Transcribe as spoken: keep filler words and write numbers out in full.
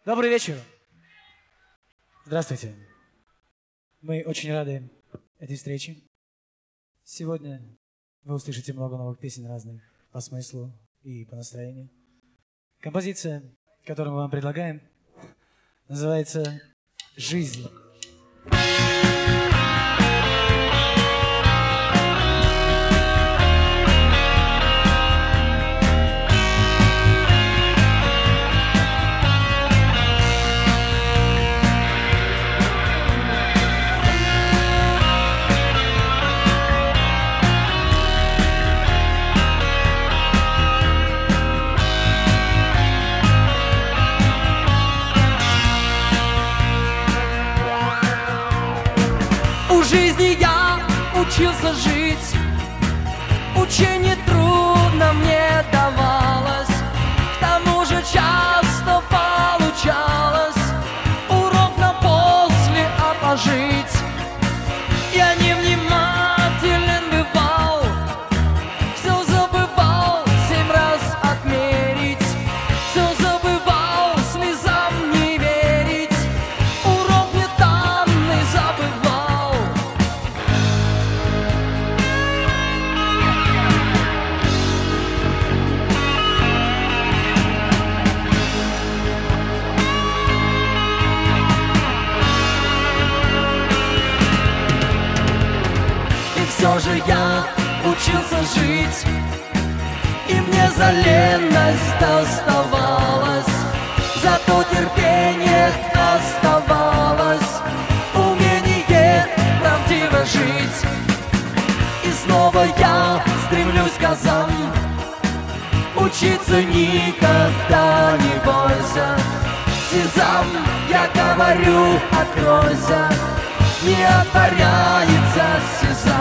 Добрый вечер. Здравствуйте. Мы очень рады этой встрече. Сегодня вы услышите много новых песен разных по смыслу и по настроению. Композиция, которую мы вам предлагаем, называется «Жизнь». У жизни я учился жить, учение трудно мне давалось, к тому же часто получалось урок на после, а пожить. Я невнимателен бывал, все забывал семь раз отмерить, все забывал слезам не верить, урок мне данный забывал. Все же я учился жить, и мне за ленность доставалось, зато терпение оставалось, умение правдиво жить. И снова я стремлюсь к азам, учиться никогда не бойся. Сезам, я говорю, откройся, не отворяется сезам.